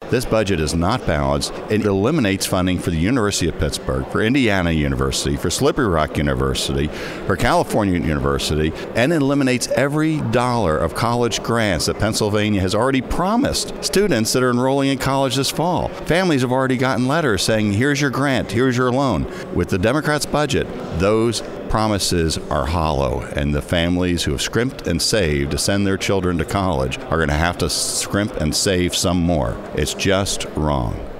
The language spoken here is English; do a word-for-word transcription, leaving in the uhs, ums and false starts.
This budget is not balanced. It eliminates funding for the University of Pittsburgh, for Indiana University, for Slippery Rock University, for California University, and it eliminates every dollar of college grants that Pennsylvania has already promised students that are enrolling in college this fall. Families have already gotten letters saying, here's your grant, here's your loan. With the Democrats' budget, those promises are hollow, and the families who have scrimped and saved to send their children to college are going to have to scrimp and save some more. It's just wrong.